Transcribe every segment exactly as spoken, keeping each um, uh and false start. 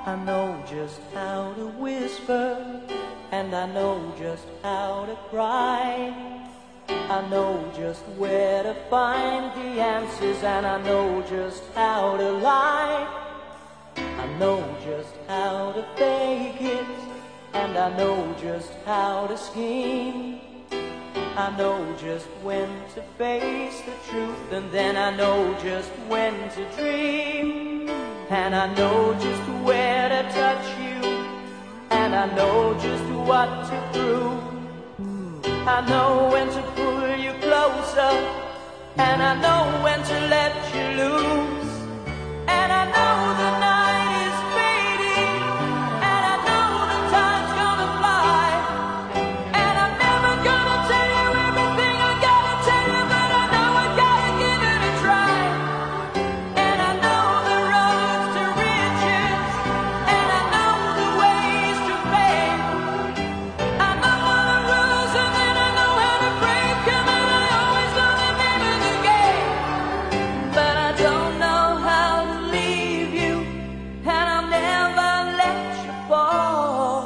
I know just how to whisper, and I know just how to cry. I know just where to find the answers, and I know just how to lie. I know just how to fake it, and I know just how to scheme. I know just when to face the truth, and then I know just when to dream. And I know just where to touch you, and I know just what to prove. I know when to pull you closer, and I know when to let you loose. And I know the night is fading, and I know the time's gonna fly. And I'm never gonna tell you everything I gotta tell you, but I know I gotta give it a try. And I know the roads to riches, and I know the ways to fame. I know all the rules, and then I know how to break them, and I always know the name of the game. But I don't know how to leave you, and I'll never let you fall.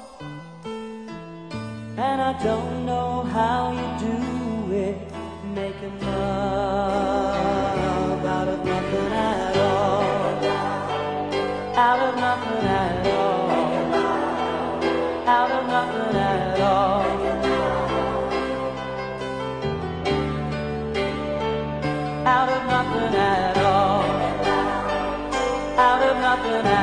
And I don't know how you do it, making love out of nothing at all. Out of nothing at all. Out of nothing at all. Out of nothing at all. Out of nothing at all.